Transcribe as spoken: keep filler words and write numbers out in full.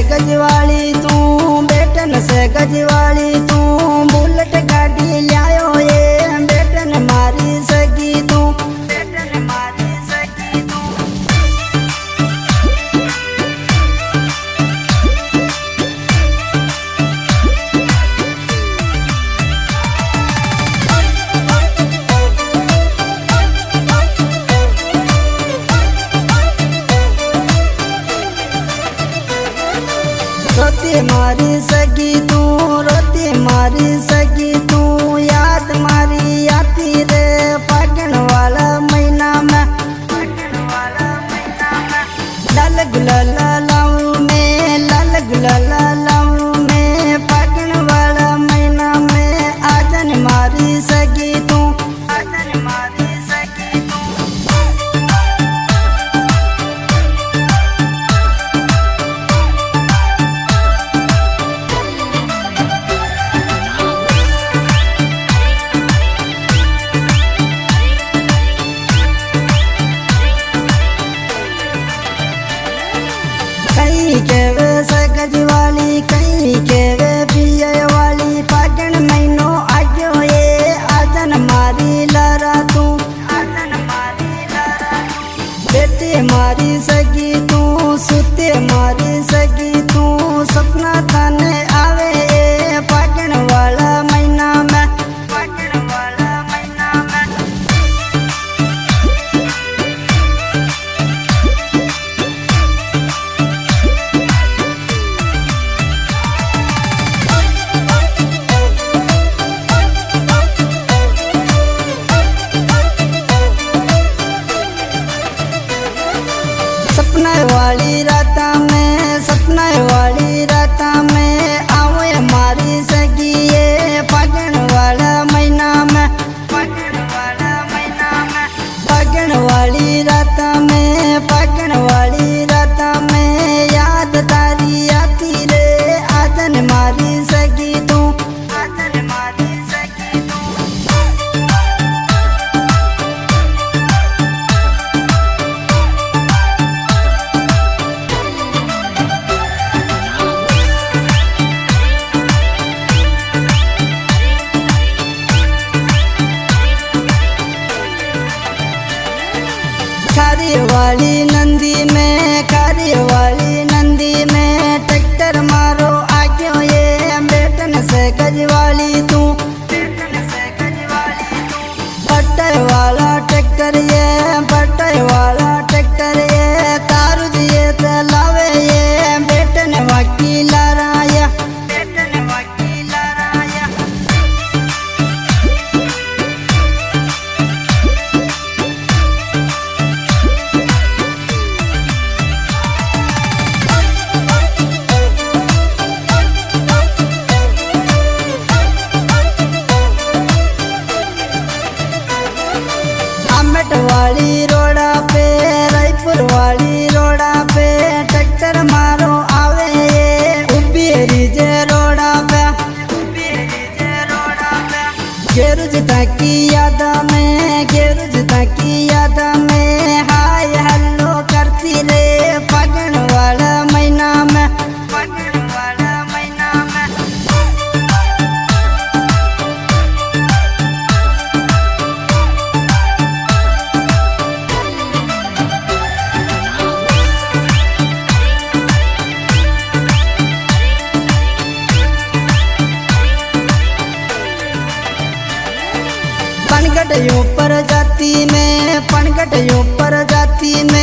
गजवाली तू, बेटन से गजवाली तू, बुलेट गाड़ी लायो ये बेटन मारी सगी तू, बेटन मारी सगी तू। रोती मारी सगी तू, रोती मारी सगी तू, याद मारी आती रे फागण वाला महीना में, फागण वाला महीना में। लाल गुलाल लाऊं मैं, लाल गुलाल लाऊं मैं, फागण वाला महीना में। आजन मारी सगी तू, आजन मारी सगी तू। कहीं के वे गजवाली, कहीं के वे पिया वाली, फागण महीनो आयो ये आजन मारी लारा तू, आजन मारी लारा तू। बेटे मारी सगी तू, सुते मारी सगी तू, सपना थाने आवे ये फागण वाला महीना में, फागण वाला महीना में। सपना वाली राता में, सपना वाली राता में, आवे मारी सगी ये फागण वाला महीना में, फागण वाला महीना में। फागण वाली राता में, फागण वाली राता में, याद तारी आती रे आजन मारी सगी तू, आजन मारी सगी तू। खारी वाली नंदी में, खारी वाली नंदी में, ट्रैक्टर मारो आगे ये बेटन से गजवाली तू, बेटन से गजवाली तू। बट्टे वाला ट्रैक्टर ये, बट्टे वाला ट्रैक्टर ये, तारू दिए चलावे ये बेटन वकील राया, बेटन वकील राया। आमेट वाली रोड़ा पे, रायपुर वाली रोड़ा पे, ट्रैक्टर मारो आवे ये उबेरी जे रोड़ा पे, उबेरी जे रोड़ा पे। गेरुज की याद में, गेरुज की याद में, हाय हल्लो करती रे फागण वाला महीना में, फागण वाला महीना में। पनघट ऊपर जाती में, पनघट ऊपर जाती में,